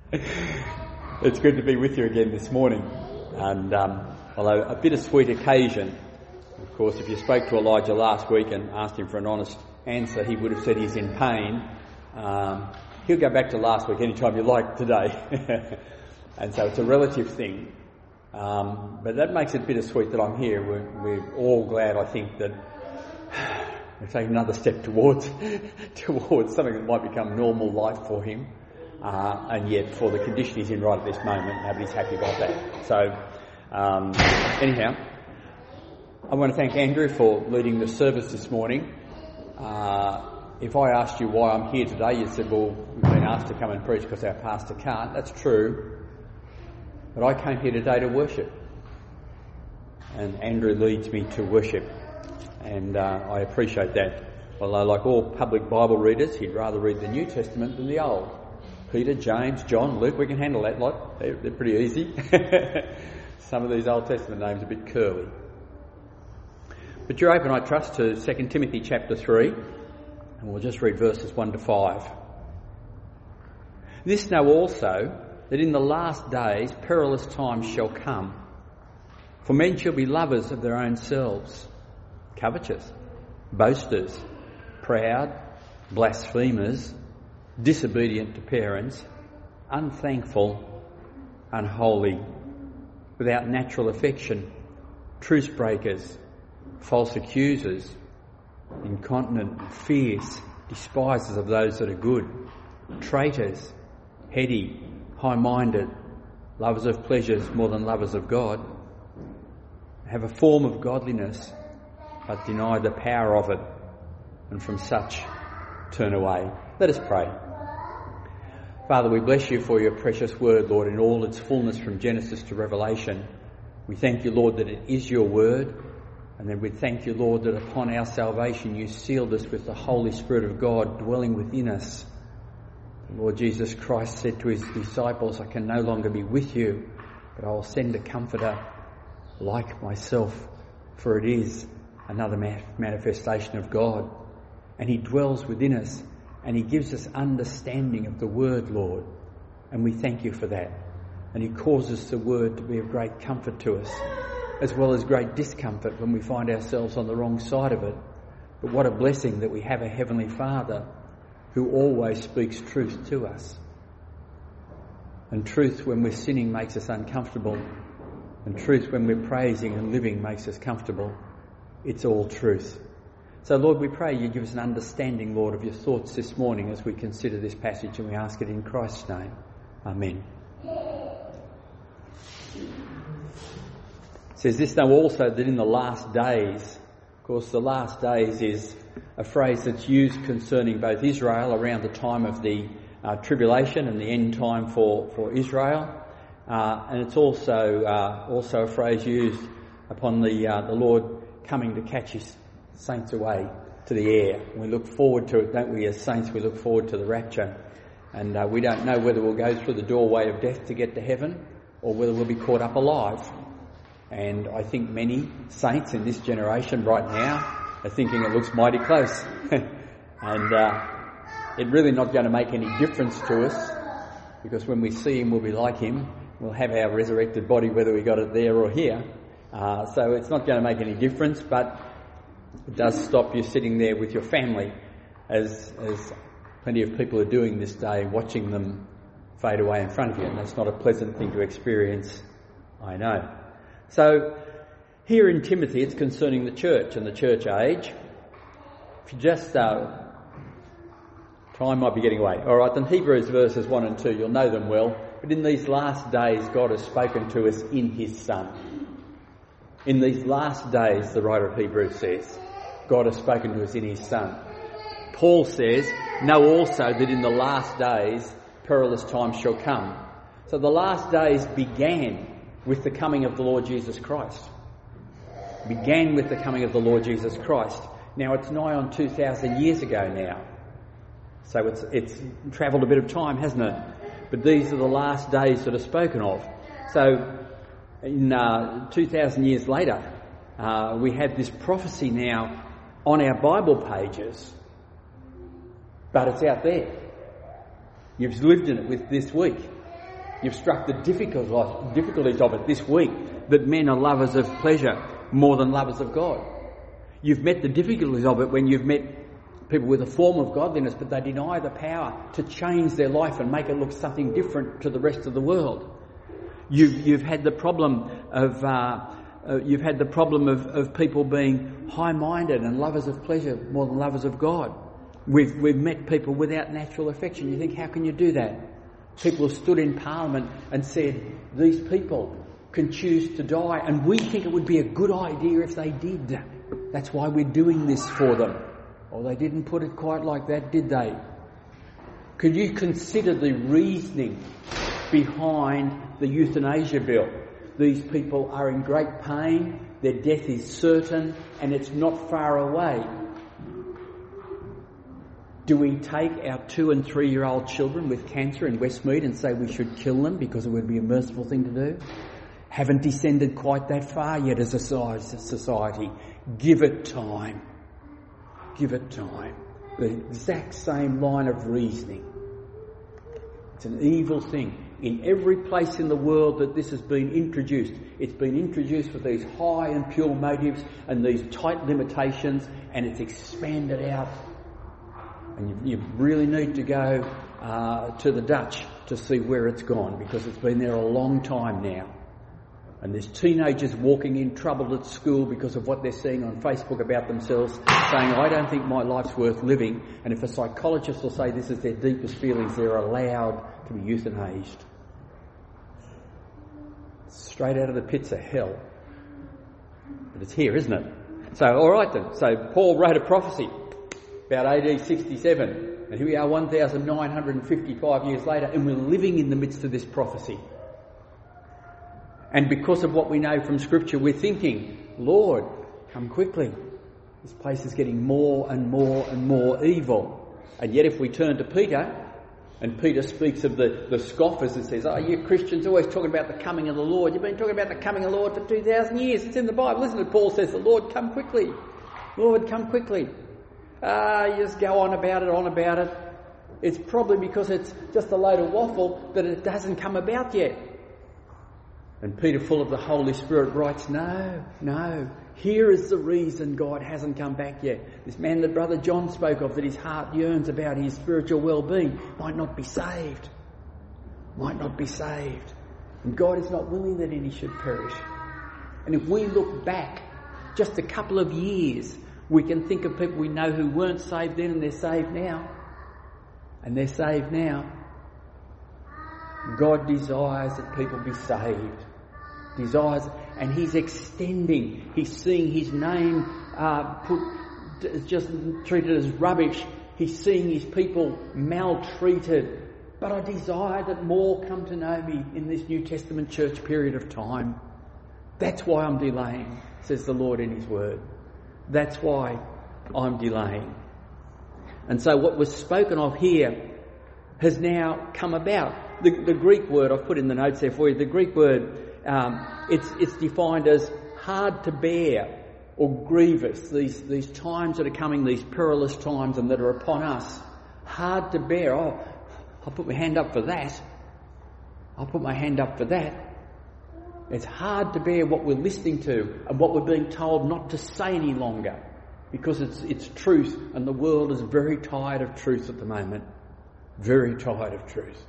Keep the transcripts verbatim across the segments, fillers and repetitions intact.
It's good to be with you again this morning, and um, although a bittersweet occasion. Of course, if you spoke to Elijah last week and asked him for an honest answer, he would have said he's in pain. Um, he'll go back to last week anytime you like today. And so it's a relative thing. Um, but that makes it bittersweet that I'm here. We're, we're all glad, I think, that we're taking another step towards towards something that might become normal life for him. Uh, and yet, for the condition he's in right at this moment, nobody's happy about that. So, um, anyhow, I want to thank Andrew for leading the service this morning. Uh, if I asked you why I'm here today, you said, well, we've been asked to come and preach because our pastor can't. That's true. But I came here today to worship. And Andrew leads me to worship. And uh, I appreciate that. Although, like all public Bible readers, he'd rather read the New Testament than the Old. Peter, James, John, Luke, we can handle that lot. They're, they're pretty easy. Some of these Old Testament names are a bit curly. But you're open, I trust, to Second Timothy chapter three, and we'll just read verses one to five. This know also, that in the last days perilous times shall come. For men shall be lovers of their own selves, covetous, boasters, proud, blasphemers, disobedient to parents, unthankful, unholy, without natural affection, truce breakers, false accusers, incontinent, fierce, despisers of those that are good, traitors, heady, high-minded, lovers of pleasures more than lovers of God, have a form of godliness, but deny the power of it, and from such turn away. Let us pray. Father, we bless you for your precious word, Lord, in all its fullness from Genesis to Revelation. We thank you, Lord, that it is your word, and then we thank you, Lord, that upon our salvation you sealed us with the Holy Spirit of God dwelling within us. The Lord Jesus Christ said to his disciples, I can no longer be with you, but I will send a comforter like myself, for it is another manifestation of God. And he dwells within us, and he gives us understanding of the word, Lord. And we thank you for that. And he causes the word to be of great comfort to us, as well as great discomfort when we find ourselves on the wrong side of it. But what a blessing that we have a Heavenly Father who always speaks truth to us. And truth when we're sinning makes us uncomfortable. And truth when we're praising and living makes us comfortable. It's all truth. So, Lord, we pray you give us an understanding, Lord, of your thoughts this morning as we consider this passage, and we ask it in Christ's name. Amen. It says, this know also that in the last days, of course, the last days is a phrase that's used concerning both Israel around the time of the uh, tribulation and the end time for, for Israel. Uh, and it's also uh, also a phrase used upon the uh, the Lord coming to catch his saints away to the air. We look forward to it, don't we, as saints? We look forward to the rapture. And uh, we don't know whether we'll go through the doorway of death to get to heaven or whether we'll be caught up alive. And I think many saints in this generation right now are thinking it looks mighty close. and uh, it's really not going to make any difference to us, because when we see him, we'll be like him. We'll have our resurrected body whether we got it there or here. Uh, so it's not going to make any difference, but it does stop you sitting there with your family, as as plenty of people are doing this day, watching them fade away in front of you, and that's not a pleasant thing to experience, I know. So here in Timothy, it's concerning the church and the church age. If you just, uh, time might be getting away. All right, then Hebrews verses one and two, you'll know them well. But in these last days, God has spoken to us in his Son. In these last days, the writer of Hebrews says, God has spoken to us in his Son. Paul says, know also that in the last days, perilous times shall come. So the last days began with the coming of the Lord Jesus Christ. Began with the coming of the Lord Jesus Christ. Now it's nigh on two thousand years ago now. So it's, it's travelled a bit of time, hasn't it? But these are the last days that are spoken of. So in uh, two thousand years later, uh, we have this prophecy now on our Bible pages, but it's out there. You've lived in it with this week. You've struck the difficulties of it this week, that men are lovers of pleasure more than lovers of God. You've met the difficulties of it when you've met people with a form of godliness, but they deny the power to change their life and make it look something different to the rest of the world. You've, you've had the problem of uh, uh, you've had the problem of, of people being high-minded and lovers of pleasure more than lovers of God. We've we've met people without natural affection. You think, how can you do that? People have stood in Parliament and said, these people can choose to die, and we think it would be a good idea if they did. That's why we're doing this for them. Well, they didn't put it quite like that, did they? Could you consider the reasoning behind the euthanasia bill? These people are in great pain, their death is certain, and it's not far away. Do we take our two and three year old children with cancer in Westmead and say we should kill them because it would be a merciful thing to do? Haven't descended quite that far yet as a society. Give it time. Give it time. The exact same line of reasoning. It's an evil thing. In every place in the world that this has been introduced, it's been introduced with these high and pure motives and these tight limitations, and it's expanded out. And you, you really need to go uh, to the Dutch to see where it's gone, because it's been there a long time now. And there's teenagers walking in trouble at school because of what they're seeing on Facebook about themselves, saying, I don't think my life's worth living. And if a psychologist will say this is their deepest feelings, they're allowed to be euthanized. Straight out of the pits of hell. But it's here, isn't it? So, all right then. So Paul wrote a prophecy about A D sixty-seven. And here we are one thousand nine hundred fifty-five years later, and we're living in the midst of this prophecy. And because of what we know from Scripture, we're thinking, Lord, come quickly. This place is getting more and more and more evil. And yet if we turn to Peter, and Peter speaks of the, the scoffers and says, oh, you Christians always talking about the coming of the Lord. You've been talking about the coming of the Lord for two thousand years. It's in the Bible, isn't it? Paul says, the Lord, come quickly. Lord, come quickly. Ah, you just go on about it, on about it. It's probably because it's just a load of waffle that it hasn't come about yet. And Peter, full of the Holy Spirit, writes, no, no, here is the reason God hasn't come back yet. This man that Brother John spoke of, that his heart yearns about his spiritual well-being, might not be saved. Might not be saved. And God is not willing that any should perish. And if we look back just a couple of years, we can think of people we know who weren't saved then and they're saved now. And they're saved now. God desires that people be saved. Desires, and He's extending. He's seeing His name uh, put just treated as rubbish. He's seeing His people maltreated. But I desire that more come to know Me in this New Testament church period of time. That's why I'm delaying, says the Lord in His Word. That's why I'm delaying. And so what was spoken of here has now come about. The, the Greek word, I've put in the notes there for you, the Greek word, um, it's, it's defined as hard to bear or grievous. These, these times that are coming, these perilous times and that are upon us. Hard to bear. Oh, I'll put my hand up for that. I'll put my hand up for that. It's hard to bear what we're listening to and what we're being told not to say any longer, because it's, it's truth, and the world is very tired of truth at the moment. Very tired of truth.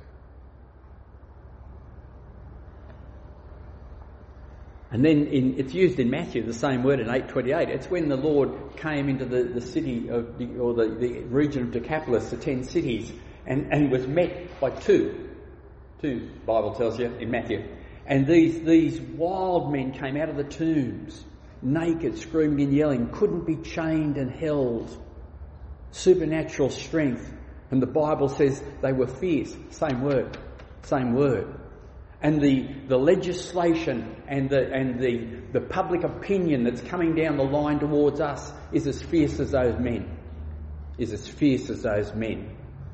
And then in, it's used in Matthew, the same word in eight twenty-eight. It's when the Lord came into the, the city of the, or the, the region of Decapolis, the ten cities, and, and was met by two. Two, the Bible tells you, in Matthew. And these, these wild men came out of the tombs, naked, screaming and yelling, couldn't be chained and held. Supernatural strength. And the Bible says they were fierce. Same word. Same word. And the, the legislation and the and the, the public opinion that's coming down the line towards us is as fierce as those men. Is as fierce as those men.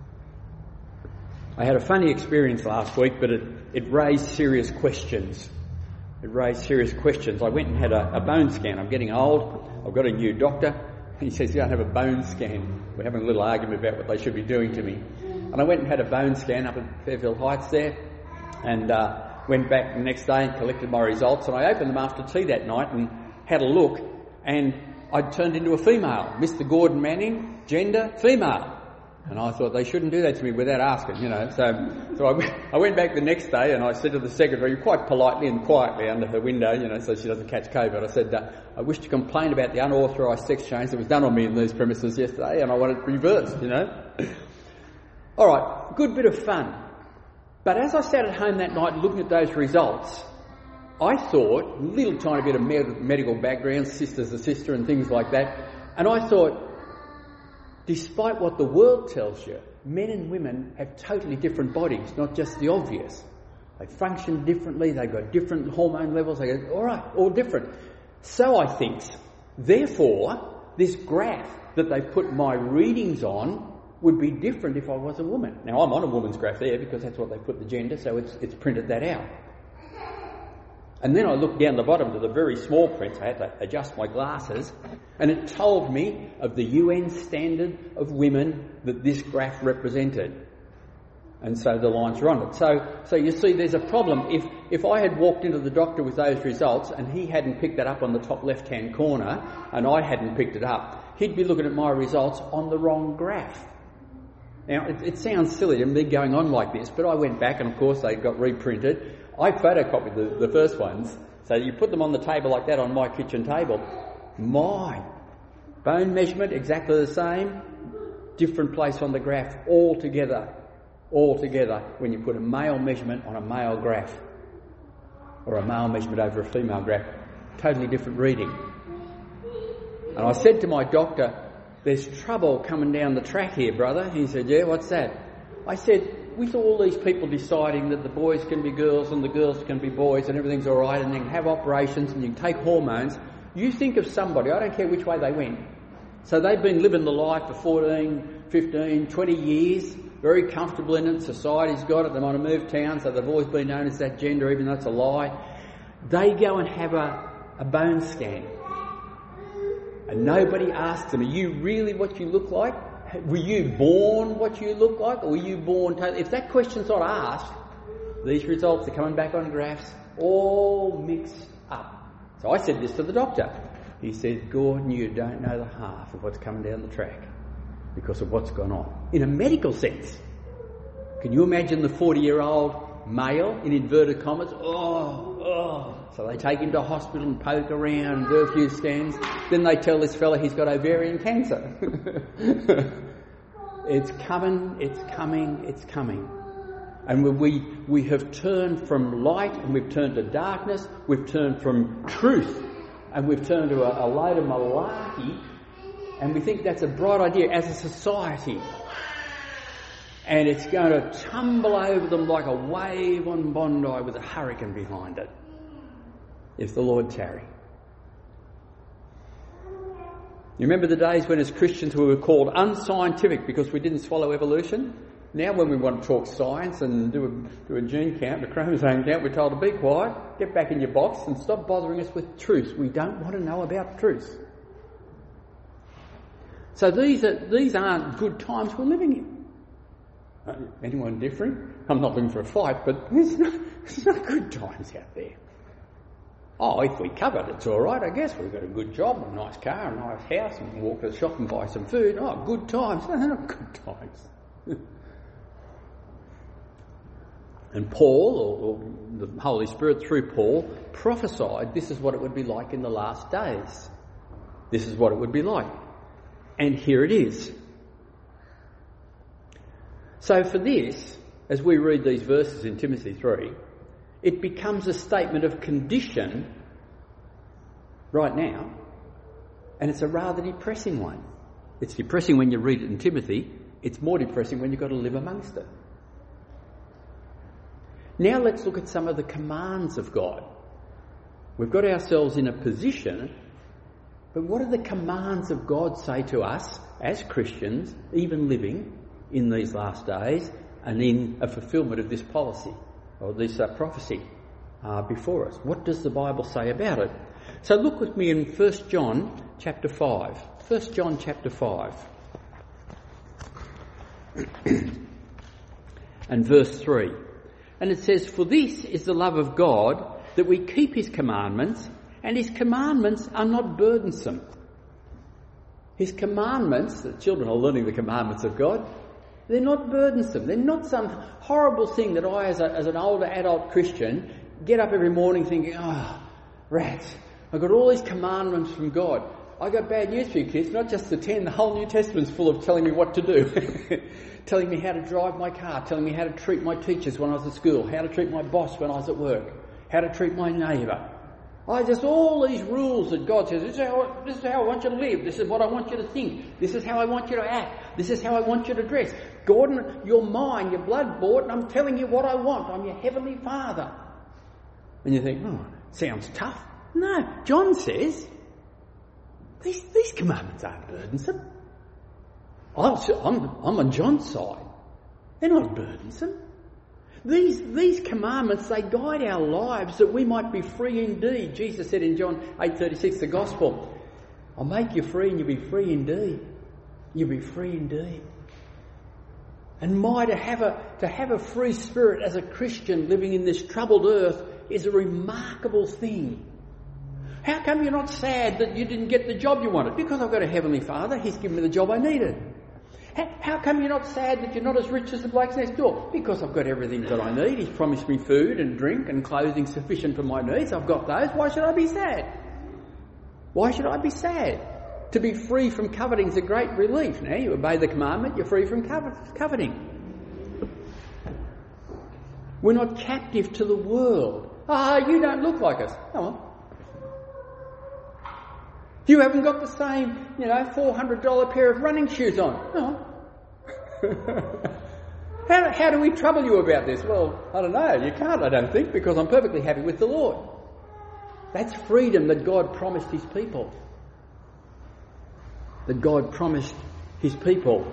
I had a funny experience last week, but it, it raised serious questions. It raised serious questions. I went and had a, a bone scan. I'm getting old. I've got a new doctor. He says, you don't have a bone scan. We're having a little argument about what they should be doing to me. And I went and had a bone scan up at Fairfield Heights there. and uh, went back the next day and collected my results, and I opened them after tea that night and had a look, and I'd turned into a female. Mister Gordon Manning, gender, female. And I thought they shouldn't do that to me without asking, you know. So so I, I went back the next day and I said to the secretary, quite politely and quietly under her window, you know, so she doesn't catch COVID, I said, uh, I wish to complain about the unauthorised sex change that was done on me in these premises yesterday, and I want it reversed, you know. All right, good bit of fun. But as I sat at home that night looking at those results, I thought, little tiny bit of med- medical background, sister's a sister and things like that, and I thought, despite what the world tells you, men and women have totally different bodies, not just the obvious. They function differently, they've got different hormone levels, they go, all right, all different. So I think, therefore, this graph that they put my readings on would be different if I was a woman. Now, I'm on a woman's graph there because that's what they put the gender, so it's, it's printed that out. And then I looked down the bottom to the very small print, I had to adjust my glasses, and it told me of the U N standard of women that this graph represented. And so the lines are on it. So so you see there's a problem. If if I had walked into the doctor with those results and he hadn't picked that up on the top left-hand corner and I hadn't picked it up, he'd be looking at my results on the wrong graph. Now, it, it sounds silly to me going on like this, but I went back and, of course, they got reprinted. I photocopied the, the first ones, so you put them on the table like that on my kitchen table. My bone measurement, exactly the same, different place on the graph altogether, altogether when you put a male measurement on a male graph or a male measurement over a female graph. Totally different reading. And I said to my doctor, there's trouble coming down the track here, brother. He said, yeah, what's that? I said, with all these people deciding that the boys can be girls and the girls can be boys and everything's all right and you can have operations and you can take hormones, you think of somebody, I don't care which way they went. So they've been living the life for fourteen, fifteen, twenty years, very comfortable in it, society's got it, they want to move town, so they've always been known as that gender, even though it's a lie. They go and have a, a bone scan. And nobody asks them, are you really what you look like? Were you born what you look like? Or were you born totally... If that question's not asked, these results are coming back on graphs all mixed up. So I said this to the doctor. He said, Gordon, you don't know the half of what's coming down the track because of what's gone on. In a medical sense, can you imagine the forty-year-old male, in inverted commas, oh, oh. So they take him to hospital and poke around and do a few scans. Then they tell this fella he's got ovarian cancer. It's coming, it's coming, it's coming. And we we have turned from light and we've turned to darkness. We've turned from truth and we've turned to a, a load of malarkey. And we think that's a bright idea as a society. And it's going to tumble over them like a wave on Bondi with a hurricane behind it, if the Lord tarry. You remember the days when as Christians we were called unscientific because we didn't swallow evolution? Now when we want to talk science and do a, do a gene count, a chromosome count, we're told to be quiet, get back in your box and stop bothering us with truths. We don't want to know about truths. So these are these aren't good times we're living in. Anyone different? I'm not looking for a fight, but it's not, it's not good times out there. Oh, if we cover it, it's all right, I guess. We've got a good job, a nice car, a nice house, and we can walk to the shop and buy some food. Oh, good times. No, they're not good times. And Paul, or, or the Holy Spirit through Paul, prophesied this is what it would be like in the last days. This is what it would be like. And here it is. So for this, as we read these verses in Timothy three, it becomes a statement of condition right now, and it's a rather depressing one. It's depressing when you read it in Timothy. It's more depressing when you've got to live amongst it. Now let's look at some of the commands of God. We've got ourselves in a position, but what do the commands of God say to us as Christians, even living in these last days and in a fulfilment of this policy or this uh, prophecy uh, before us? What does the Bible say about it? So look with me in First John chapter five. First John chapter five and verse three. And it says, "For this is the love of God, that we keep his commandments, and his commandments are not burdensome." His commandments, the children are learning the commandments of God, they're not burdensome. They're not some horrible thing that I, as, a, as an older adult Christian, get up every morning thinking, "Oh, rats, I've got all these commandments from God." I got bad news for you kids, not just the ten, the whole New Testament's full of telling me what to do. Telling me how to drive my car, telling me how to treat my teachers when I was at school, how to treat my boss when I was at work, how to treat my neighbour. I just, all these rules that God says, this is, how, this is how I want you to live, this is what I want you to think, this is how I want you to act, this is how I want you to dress. Gordon, you're mine, you're blood bought, and I'm telling you what I want. I'm your heavenly Father. And you think, oh, sounds tough. No, John says, these, these commandments aren't burdensome. I'm, I'm on John's side. They're not burdensome. These, these commandments, they guide our lives that we might be free indeed. Jesus said in John eight thirty-six, the Gospel, "I'll make you free and you'll be free indeed." You'll be free indeed. And my, to have a, to have a free spirit as a Christian living in this troubled earth is a remarkable thing. How come you're not sad that you didn't get the job you wanted? Because I've got a Heavenly Father. He's given me the job I needed. How come you're not sad that you're not as rich as the blokes next door? Because I've got everything that I need. He's promised me food and drink and clothing sufficient for my needs. I've got those. Why should I be sad? Why should I be sad? To be free from coveting is a great relief. Now, you obey the commandment, you're free from coveting. We're not captive to the world. Ah, you don't look like us. Come on. You haven't got the same, you know, four hundred dollars pair of running shoes on. No. how, how do we trouble you about this? Well, I don't know. You can't, I don't think, because I'm perfectly happy with the Lord. That's freedom that God promised his people. That God promised his people.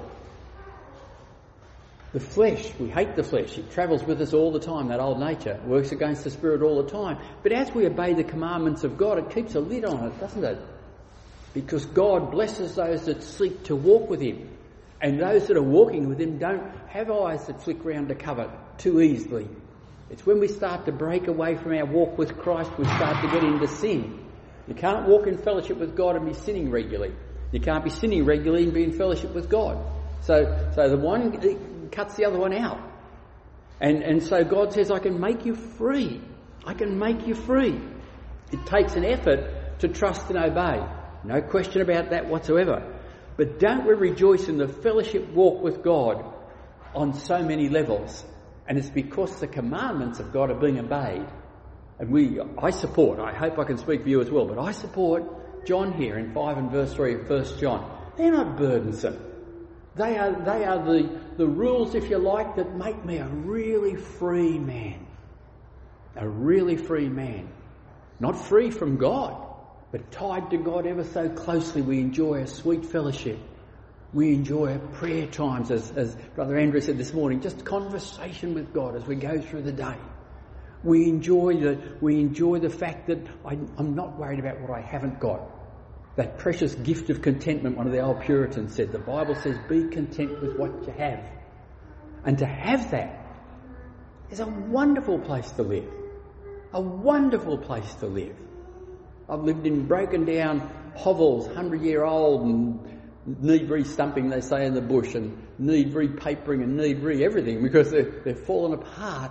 The flesh, we hate the flesh. It travels with us all the time, that old nature. It works against the spirit all the time. But as we obey the commandments of God, it keeps a lid on it, doesn't it? Because God blesses those that seek to walk with him. And those that are walking with him don't have eyes that flick round to cover too easily. It's when we start to break away from our walk with Christ, we start to get into sin. You can't walk in fellowship with God and be sinning regularly. You can't be sinning regularly and be in fellowship with God. So, so the one cuts the other one out. And, and so God says, I can make you free. I can make you free. It takes an effort to trust and obey. No question about that whatsoever. But don't we rejoice in the fellowship walk with God on so many levels? And it's because the commandments of God are being obeyed. And we, I support, I hope I can speak for you as well, but I support John here in five and verse three of First John. They're not burdensome. They are, they are the, the rules, if you like, that make me a really free man. A really free man. Not free from God, but tied to God ever so closely. We enjoy a sweet fellowship. We enjoy prayer times, as, as Brother Andrew said this morning, just conversation with God as we go through the day. We enjoy the, we enjoy the fact that I, I'm not worried about what I haven't got. That precious gift of contentment, one of the old Puritans said. The Bible says, be content with what you have. And to have that is a wonderful place to live. A wonderful place to live. I've lived in broken down hovels, hundred-year-old, and need re-stumping, they say in the bush, and need re-papering and need re-everything because they're, they're fallen apart.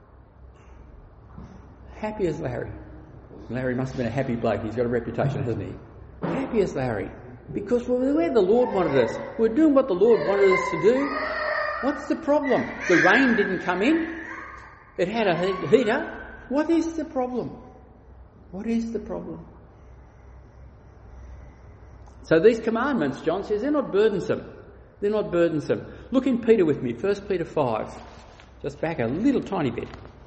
Happy as Larry. Larry must have been a happy bloke. He's got a reputation, hasn't he? Happy as Larry. Because we're where the Lord wanted us. We're doing what the Lord wanted us to do. What's the problem? The rain didn't come in. It had a heater. What is the problem? What is the problem? So these commandments, John says, they're not burdensome. They're not burdensome. Look in Peter with me, First Peter five. Just back a little tiny bit.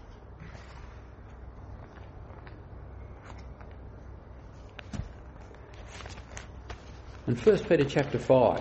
And First Peter chapter five.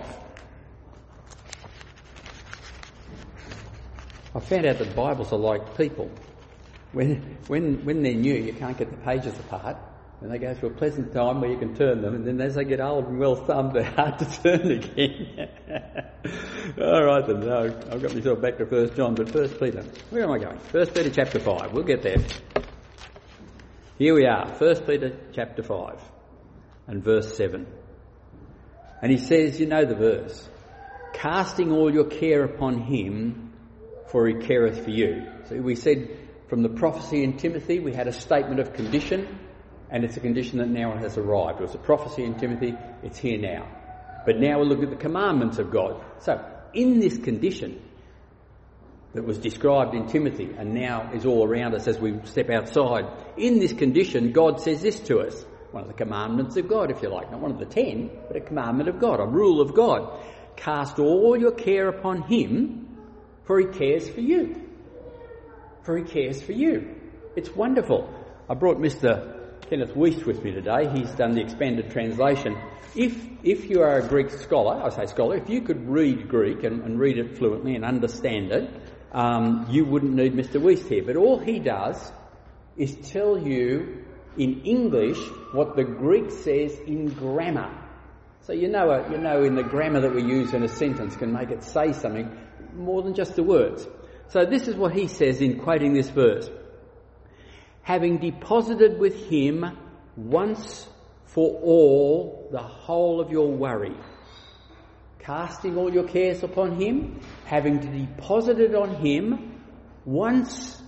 I found out that Bibles are like people. When, when, when they're new, you can't get the pages apart. And they go through a pleasant time where you can turn them, and then as they get old and well thumbed, they're hard to turn again. All right then, no, I've got myself back to First John, but First Peter. Where am I going? First Peter chapter five. We'll get there. Here we are, First Peter chapter five and verse seven. And he says, you know the verse, casting all your care upon him, for he careth for you. So we said from the prophecy in Timothy, we had a statement of condition, and it's a condition that now has arrived. It was a prophecy in Timothy, it's here now. But now we'll look at the commandments of God. So, in this condition that was described in Timothy and now is all around us as we step outside, in this condition, God says this to us. One of the commandments of God, if you like. Not one of the ten, but a commandment of God, a rule of God. Cast all your care upon him, for he cares for you. For he cares for you. It's wonderful. I brought Mister Kenneth Weiss with me today. He's done the expanded translation. If if you are a Greek scholar, I say scholar, if you could read Greek and, and read it fluently and understand it, um, you wouldn't need Mister Weiss here. But all he does is tell you in English what the Greek says in grammar. So you know, uh, you know in the grammar that we use in a sentence can make it say something more than just the words. So this is what he says in quoting this verse. Having deposited with him once for all the whole of your worry, casting all your cares upon him, having deposited on him once,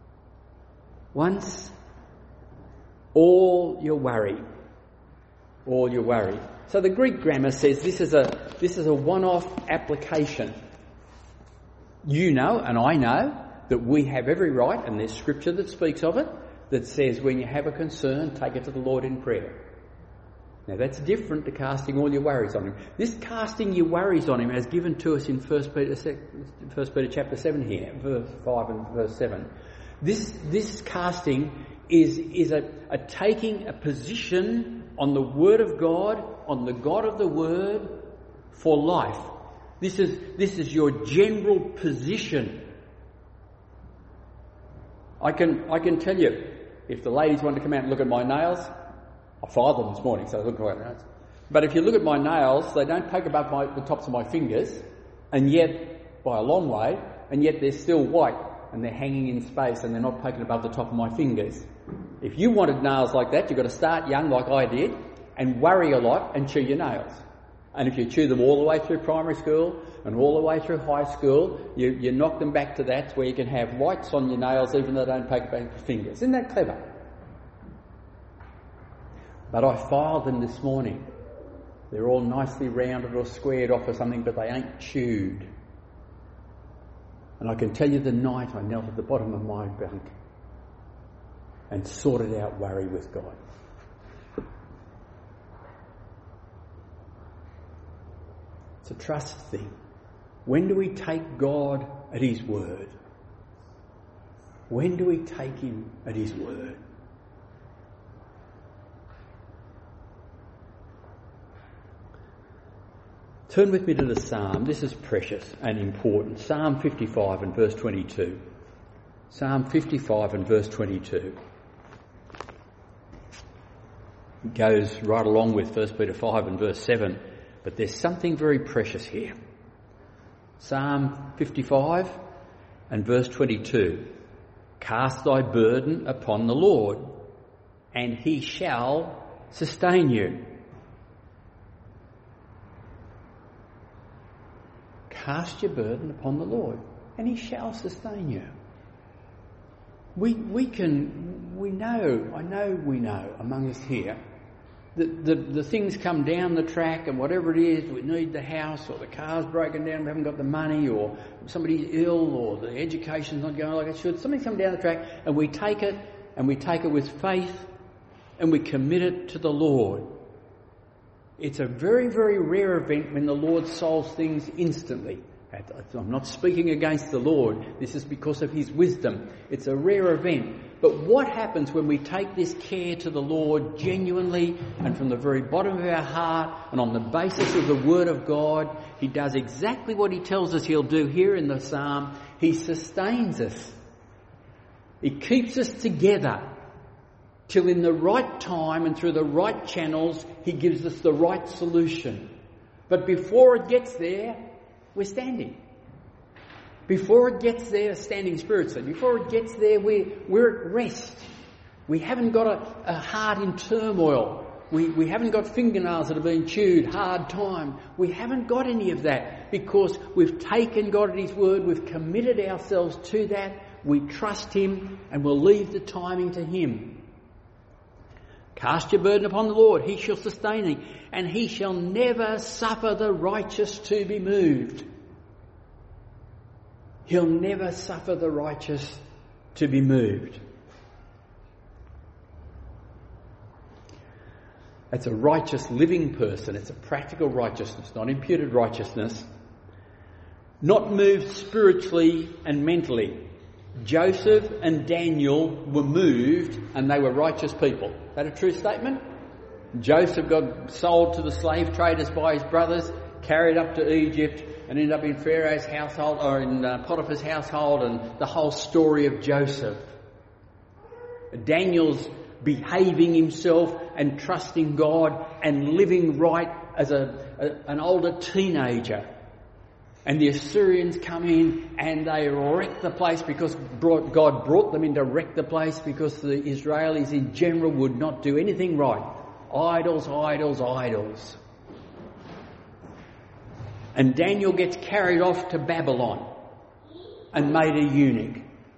once, all your worry, all your worry. So the Greek grammar says this is a this is a one-off application. You know, and I know, that we have every right, and there's scripture that speaks of it, that says when you have a concern, take it to the Lord in prayer. Now that's different to casting all your worries on him. This casting your worries on him as given to us in First Peter, First Peter chapter seven here, verse five and verse seven. This this casting is is a, a taking a position on the Word of God, on the God of the Word for life. This is this is your general position. I can I can tell you, if the ladies want to come out and look at my nails, I filed them this morning, so they look like nails. But if you look at my nails, they don't poke above my, the tops of my fingers, and yet, by a long way, and yet they're still white, and they're hanging in space, and they're not poking above the top of my fingers. If you wanted nails like that, you've got to start young like I did, and worry a lot, and chew your nails. And if you chew them all the way through primary school, and all the way through high school, you, you knock them back to that, where you can have whites on your nails, even though they don't poke above your fingers. Isn't that clever? But I filed them this morning. They're all nicely rounded or squared off or something, but they ain't chewed. And I can tell you the night I knelt at the bottom of my bunk and sorted out worry with God. It's a trust thing. When do we take God at his word? When do we take him at his word? Turn with me to the Psalm. This is precious and important. Psalm fifty-five and verse twenty-two. Psalm fifty-five and verse twenty-two. It goes right along with First Peter five and verse seven, but there's something very precious here. Psalm fifty-five and verse twenty-two. Cast thy burden upon the Lord, and he shall sustain you. Cast your burden upon the Lord, and he shall sustain you. We we can, we know, I know we know among us here, that the, the things come down the track and whatever it is, we need the house or the car's broken down, we haven't got the money, or somebody's ill or the education's not going like it should. Something's come down the track and we take it and we take it with faith and we commit it to the Lord. It's a very, very rare event when the Lord solves things instantly. I'm not speaking against the Lord. This is because of his wisdom. It's a rare event. But what happens when we take this care to the Lord genuinely and from the very bottom of our heart and on the basis of the Word of God? He does exactly what he tells us he'll do here in the Psalm. He sustains us. He keeps us together. till in the right time and through the right channels he gives us the right solution. But before it gets there, we're standing. Before it gets there, standing spiritually, before it gets there, we're, we're at rest. We haven't got a, a heart in turmoil. We, we haven't got fingernails that have been chewed, hard time. We haven't got any of that because we've taken God at his word, we've committed ourselves to that, we trust him and we'll leave the timing to him. Cast your burden upon the Lord, he shall sustain thee, and he shall never suffer the righteous to be moved. He'll never suffer the righteous to be moved. It's a righteous living person. It's a practical righteousness, not imputed righteousness. Not moved spiritually and mentally. Joseph and Daniel were moved and they were righteous people. Is that a true statement? Joseph got sold to the slave traders by his brothers, carried up to Egypt and ended up in Pharaoh's household or in uh, Potiphar's household, and the whole story of Joseph. Daniel's behaving himself and trusting God and living right as a, a an older teenager. And the Assyrians come in and they wreck the place because brought, God brought them in to wreck the place because the Israelis in general would not do anything right. Idols, idols, idols. And Daniel gets carried off to Babylon and made a eunuch.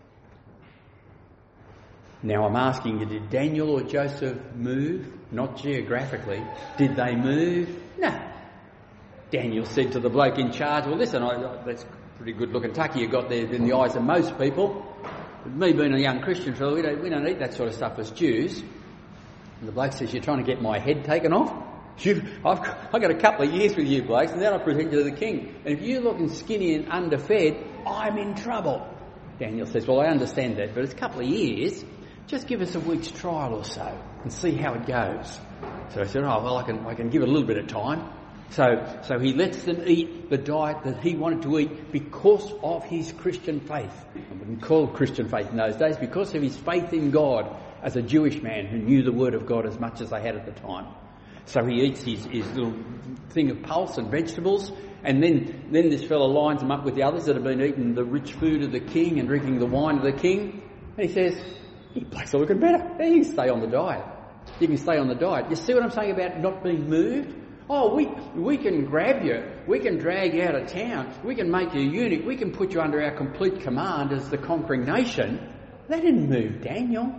Now I'm asking you, did Daniel or Joseph move? Not geographically. Did they move? No. Daniel said to the bloke in charge, well listen, I, that's a pretty good looking tucker you got there in the eyes of most people. Me being a young Christian fellow, we don't, we don't eat that sort of stuff as Jews. And the bloke says, you're trying to get my head taken off? You've, I've, I've got a couple of years with you blokes and then I present you to the king. And if you're looking skinny and underfed, I'm in trouble. Daniel says, well I understand that, but it's a couple of years. Just give us a week's trial or so and see how it goes. So he said, oh, well, I can I can give it a little bit of time. So so he lets them eat the diet that he wanted to eat because of his Christian faith. I wouldn't call it Christian faith in those days, because of his faith in God as a Jewish man who knew the word of God as much as they had at the time. So he eats his, his little thing of pulse and vegetables, and then, then this fellow lines them up with the others that have been eating the rich food of the king and drinking the wine of the king. And he says, you blokes are looking better. You can stay on the diet. You can stay on the diet. You see what I'm saying about not being moved? Oh, we we can grab you. We can drag you out of town. We can make you a eunuch. We can put you under our complete command as the conquering nation. They didn't move Daniel.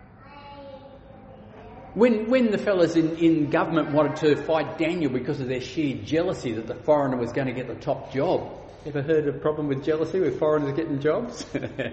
When when the fellas in, in government wanted to fight Daniel because of their sheer jealousy that the foreigner was going to get the top job. Ever heard of a problem with jealousy with foreigners getting jobs?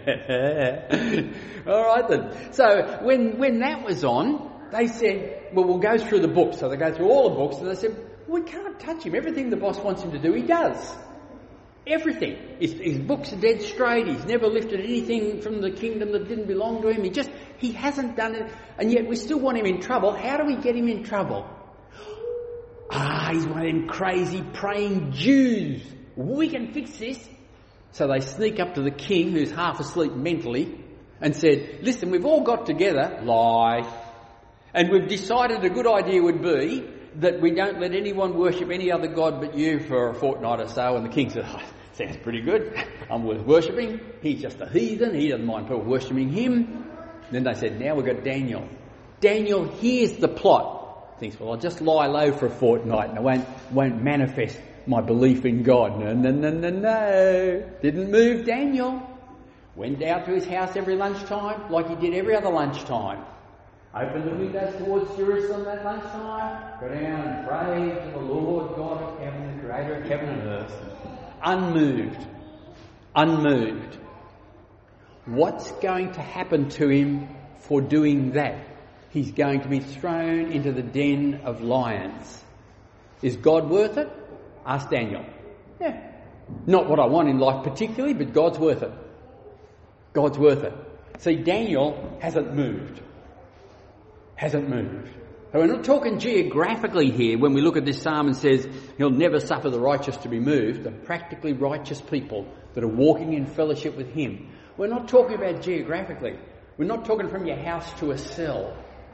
All right then. So when when that was on, they said, well, we'll go through the books. So they go through all the books and they said, we can't touch him. Everything the boss wants him to do, he does. Everything. His, his books are dead straight. He's never lifted anything from the kingdom that didn't belong to him. He just, he hasn't done it. And yet we still want him in trouble. How do we get him in trouble? Ah, he's one of them crazy praying Jews. We can fix this. So they sneak up to the king, who's half asleep mentally, and said, listen, we've all got together, lie, and we've decided a good idea would be that we don't let anyone worship any other god but you for a fortnight or so. And the king said, oh, sounds pretty good. I'm worth worshipping. He's just a heathen. He doesn't mind people worshipping him. Then they said, now we've got Daniel. Daniel hears the plot. Thinks, well, I'll just lie low for a fortnight and I won't, won't manifest my belief in God. No, no, no, no, no. Didn't move Daniel. Went out to his house every lunchtime like he did every other lunchtime. Opened the windows towards Jerusalem that lunchtime. Go down and pray to the Lord God of heaven, the creator of heaven and earth. Unmoved. Unmoved. What's going to happen to him for doing that? He's going to be thrown into the den of lions. Is God worth it? Ask Daniel. Yeah. Not what I want in life particularly, but God's worth it. God's worth it. See, Daniel hasn't moved. Hasn't moved. So we're not talking geographically here when we look at this psalm and says he'll never suffer the righteous to be moved. The practically righteous people that are walking in fellowship with him. We're not talking about geographically. We're not talking from your house to a cell.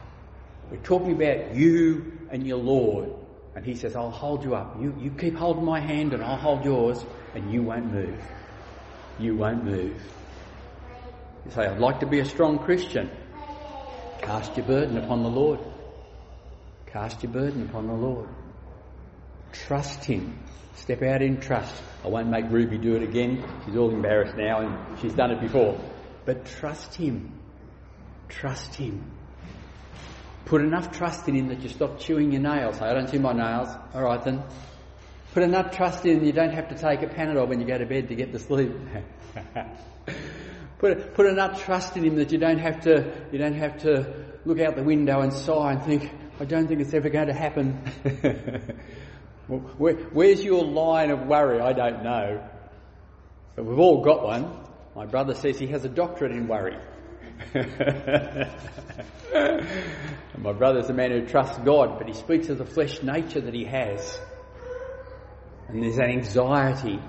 We're talking about you and your Lord. And he says, I'll hold you up. You, you keep holding my hand and I'll hold yours, and you won't move. You won't move. You say, I'd like to be a strong Christian. Cast your burden upon the Lord. Cast your burden upon the Lord. Trust him. Step out in trust. I won't make Ruby do it again. She's all embarrassed now and she's done it before. But trust him. Trust him. Put enough trust in him that you stop chewing your nails. Say, I don't chew my nails. All right then. Put enough trust in him you don't have to take a Panadol when you go to bed to get to sleep. put put enough trust in him that you don't have to you don't have to look out the window and sigh and think, I don't think it's ever going to happen. Well, where, where's your line of worry? I don't know. But we've all got one. My brother says he has a doctorate in worry. My brother's a man who trusts God, but he speaks of the flesh nature that he has. And there's an anxiety.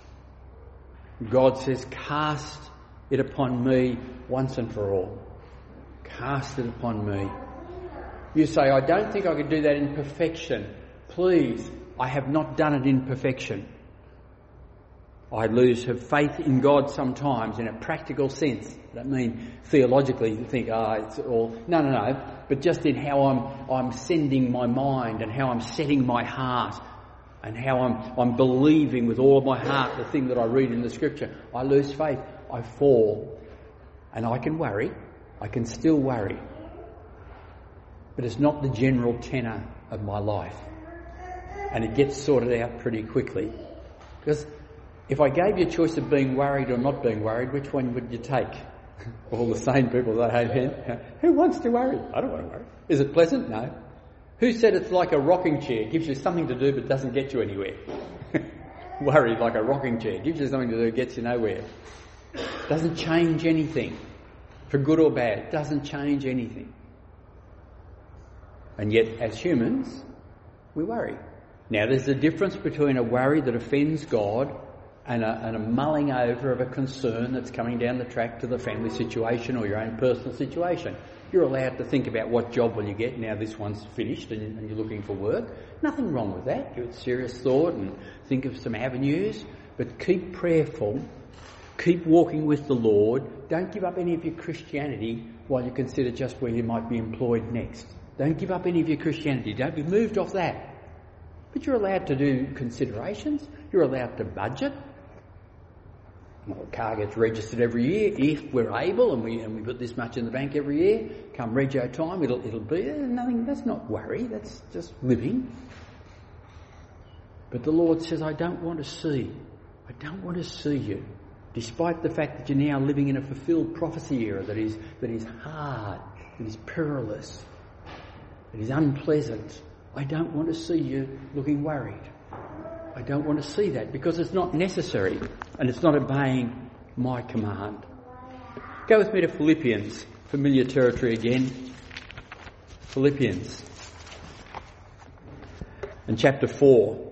God says, cast it upon me once and for all. Cast it upon me. You say, I don't think I could do that in perfection. Please, I have not done it in perfection. I lose have faith in God sometimes in a practical sense. I don't mean theologically you think, ah, oh, it's all... No, no, no. But just in how I'm I'm sending my mind and how I'm setting my heart and how I'm I'm believing with all of my heart the thing that I read in the Scripture. I lose faith. I fall. And I can worry. I can still worry. But it's not the general tenor of my life. And it gets sorted out pretty quickly. Because if I gave you a choice of being worried or not being worried, which one would you take? All the sane people that I have. Who wants to worry? I don't want to worry. Is it pleasant? No. Who said it's like a rocking chair? It gives you something to do but doesn't get you anywhere. Worry like a rocking chair. It gives you something to do, gets you nowhere. Doesn't change anything. For good or bad. Doesn't change anything. And yet, as humans, we worry. Now, there's a difference between a worry that offends God and a, and a mulling over of a concern that's coming down the track to the family situation or your own personal situation. You're allowed to think about what job will you get now this one's finished and, and you're looking for work. Nothing wrong with that. Give it serious thought and think of some avenues. But keep prayerful. Keep walking with the Lord. Don't give up any of your Christianity while you consider just where you might be employed next. Don't give up any of your Christianity. Don't be moved off that. But you're allowed to do considerations. You're allowed to budget. Well, the car gets registered every year if we're able, and we and we put this much in the bank every year. Come regio time, it'll it'll be nothing. That's not worry. That's just living. But the Lord says, I don't want to see. I don't want to see you, despite the fact that you're now living in a fulfilled prophecy era that is that is hard, that is perilous, that is unpleasant. I don't want to see you looking worried. I don't want to see that because it's not necessary and it's not obeying my command. Go with me to Philippians, familiar territory again. Philippians and chapter four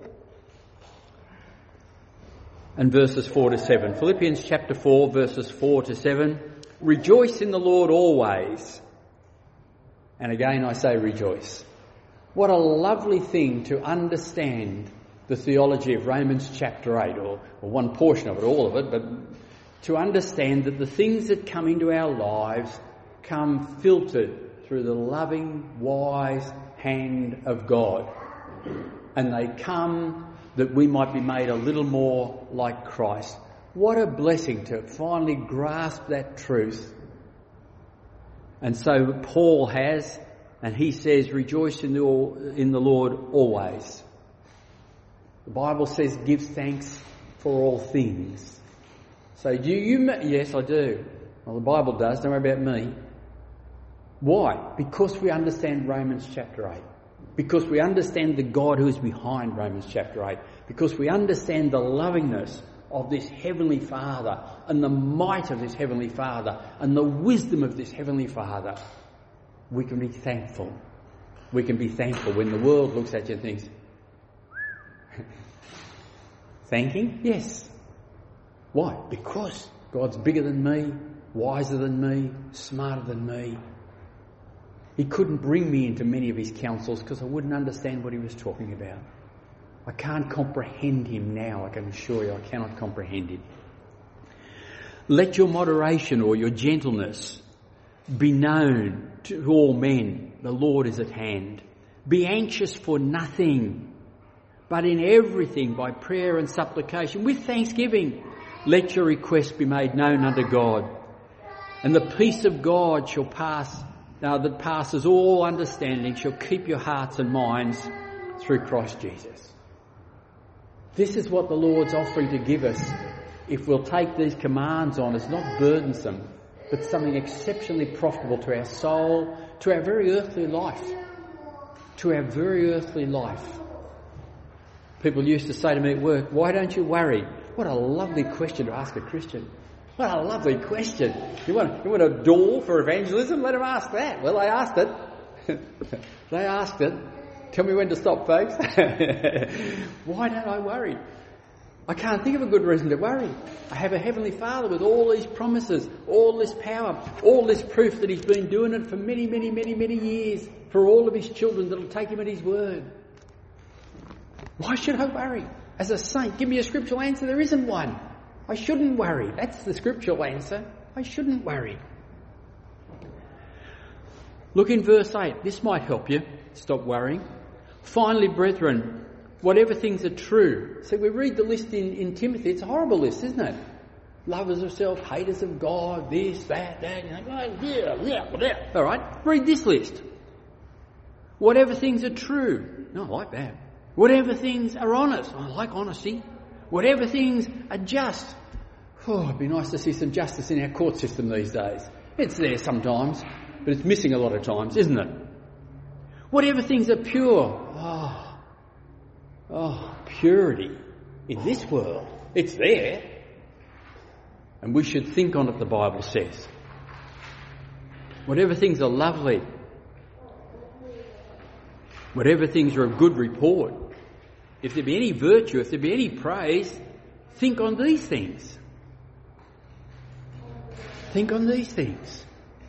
and verses four to seven. Philippians chapter four, verses four to seven. Rejoice in the Lord always. And again I say rejoice. What a lovely thing to understand the theology of Romans chapter eight, or, or one portion of it, all of it, but to understand that the things that come into our lives come filtered through the loving, wise hand of God. And they come that we might be made a little more like Christ. What a blessing to finally grasp that truth. And so Paul has... And he says, rejoice in the, in the Lord always. The Bible says, give thanks for all things. So do you... Yes, I do. Well, the Bible does. Don't worry about me. Why? Because we understand Romans chapter eight. Because we understand the God who is behind Romans chapter eight. Because we understand the lovingness of this Heavenly Father and the might of this Heavenly Father and the wisdom of this Heavenly Father. We can be thankful. We can be thankful when the world looks at you and thinks, thanking? Yes. Why? Because God's bigger than me, wiser than me, smarter than me. He couldn't bring me into many of his counsels because I wouldn't understand what he was talking about. I can't comprehend him now, I can assure you, I cannot comprehend him. Let your moderation or your gentleness be known to all men. The Lord is at hand. Be anxious for nothing, but in everything by prayer and supplication with thanksgiving let your requests be made known unto God. And the peace of God shall pass, now that passes all understanding, shall keep your hearts and minds through Christ Jesus. This is what the Lord's offering to give us if we'll take these commands on. It's not burdensome, but something exceptionally profitable to our soul, to our very earthly life. To our very earthly life. People used to say to me at work, why don't you worry? What a lovely question to ask a Christian. What a lovely question. You want, you want a door for evangelism? Let them ask that. Well, they asked it. They asked it. Tell me when to stop, folks. Why don't I worry? I can't think of a good reason to worry. I have a Heavenly Father with all these promises, all this power, all this proof that he's been doing it for many, many, many, many years for all of his children that'll take him at his word. Why should I worry? As a saint, give me a scriptural answer. There isn't one. I shouldn't worry. That's the scriptural answer. I shouldn't worry. Look in verse eight. This might help you stop worrying. Finally, brethren, whatever things are true. See, we read the list in, in Timothy. It's a horrible list, isn't it? Lovers of self, haters of God, this, that, that. And like, oh, yeah, yeah, yeah. All right, read this list. Whatever things are true. No, I like that. Whatever things are honest. I like honesty. Whatever things are just. Oh, it'd be nice to see some justice in our court system these days. It's there sometimes, but it's missing a lot of times, isn't it? Whatever things are pure. Oh, oh, purity in this world. It's there. And we should think on it, the Bible says. Whatever things are lovely. Whatever things are of good report. If there be any virtue, if there be any praise, think on these things. Think on these things.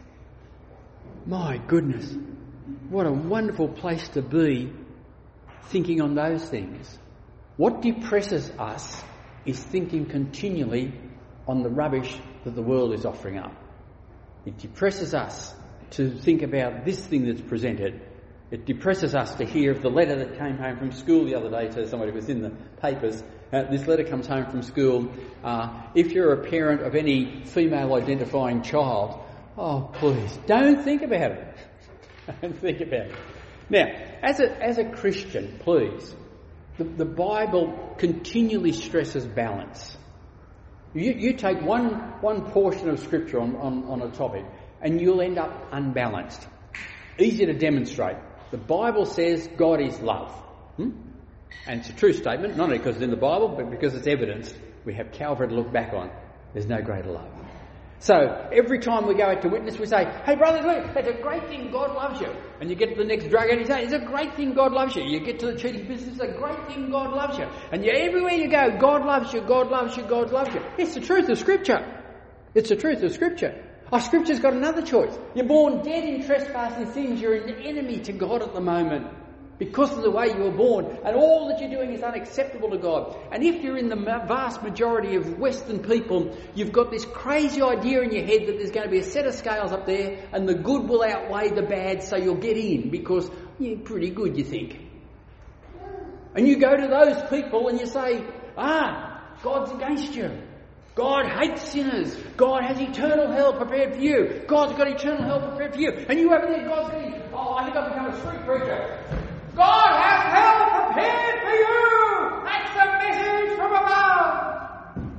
My goodness, what a wonderful place to be thinking on those things. What depresses us is thinking continually on the rubbish that the world is offering up. It depresses us to think about this thing that's presented. It depresses us to hear of the letter that came home from school the other day to somebody who was in the papers. Uh, this letter comes home from school. Uh, if you're a parent of any female identifying child, oh please, don't think about it. Don't think about it. Now, as a, as a Christian, please, the, the Bible continually stresses balance. You, you take one, one portion of Scripture on, on, on a topic and you'll end up unbalanced. Easy to demonstrate. The Bible says God is love. Hmm? And it's a true statement, not only because it's in the Bible, but because it's evidenced. We have Calvary to look back on. There's no greater love. So, every time we go out to witness, we say, hey brothers, look, it's a great thing God loves you. And you get to the next drug addict, you say, it's a great thing God loves you. You get to the cheating business, it's a great thing God loves you. And you, everywhere you go, God loves you, God loves you, God loves you. It's the truth of Scripture. It's the truth of Scripture. Our Scripture's got another choice. You're born dead in trespass and sins. You're an enemy to God at the moment because of the way you were born. And all that you're doing is unacceptable to God. And if you're in the vast majority of Western people, you've got this crazy idea in your head that there's going to be a set of scales up there and the good will outweigh the bad, so you'll get in because you're pretty good, you think. And you go to those people and you say, ah, God's against you. God hates sinners. God has eternal hell prepared for you. God's got eternal hell prepared for you. And you over there, God's going, oh, I think I've become a street preacher. God has hell prepared for you. That's a message from above.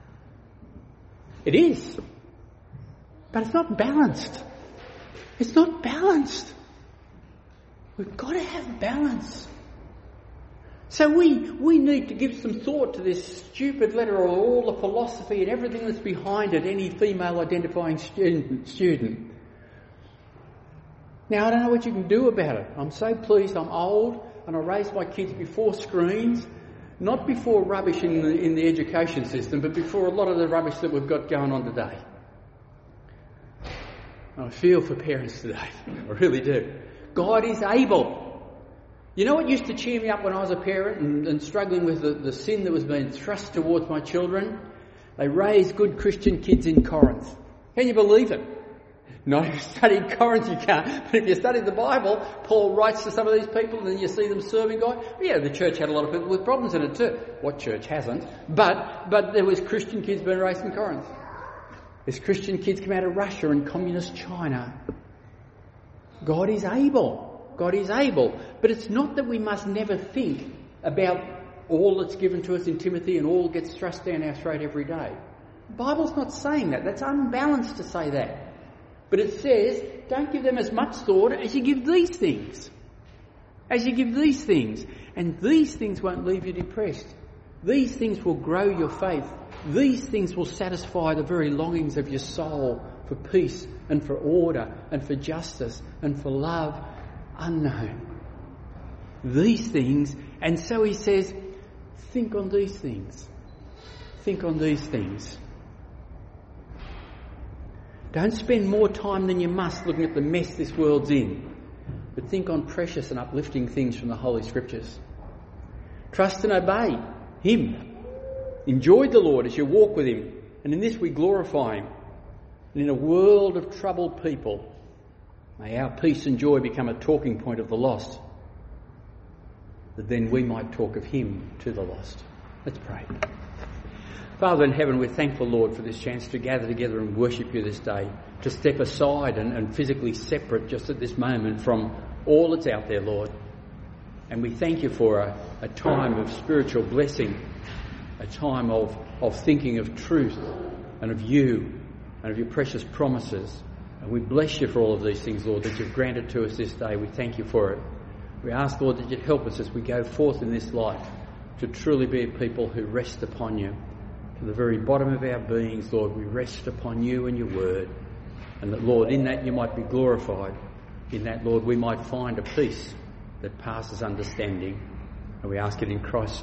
It is. But it's not balanced. It's not balanced. We've got to have balance. So we, we need to give some thought to this stupid letter or all the philosophy and everything that's behind it, any female identifying student, student. Now, I don't know what you can do about it. I'm so pleased I'm old and I raised my kids before screens, not before rubbish in the, in the education system, but before a lot of the rubbish that we've got going on today. I feel for parents today. I really do. God is able. You know what used to cheer me up when I was a parent and, and struggling with the, the sin that was being thrust towards my children? They raised good Christian kids in Corinth. Can you believe it? Not if you studied Corinth, you can't. But if you studied the Bible, Paul writes to some of these people and then you see them serving God. Yeah, the church had a lot of people with problems in it too. What church hasn't? But but there was Christian kids being raised in Corinth. There's Christian kids come out of Russia and communist China. God is able. God is able. But it's not that we must never think about all that's given to us in Timothy and all gets thrust down our throat every day. The Bible's not saying that. That's unbalanced to say that. But it says, don't give them as much thought as you give these things. As you give these things. And these things won't leave you depressed. These things will grow your faith. These things will satisfy the very longings of your soul for peace and for order and for justice and for love unknown. These things, and so he says, think on these things. Think on these things. Don't spend more time than you must looking at the mess this world's in, but think on precious and uplifting things from the Holy Scriptures. Trust and obey Him. Enjoy the Lord as you walk with Him, and in this we glorify Him. And in a world of troubled people, may our peace and joy become a talking point of the lost, that then we might talk of Him to the lost. Let's pray. Father in heaven, we're thankful, Lord, for this chance to gather together and worship you this day, to step aside and, and physically separate just at this moment from all that's out there, Lord. And we thank you for a, a time of spiritual blessing, a time of, of thinking of truth and of you and of your precious promises. And we bless you for all of these things, Lord, that you've granted to us this day. We thank you for it. We ask, Lord, that you'd help us as we go forth in this life to truly be a people who rest upon you. To the very bottom of our beings, Lord, we rest upon you and your word. And that, Lord, in that you might be glorified. In that, Lord, we might find a peace that passes understanding. And we ask it in Christ's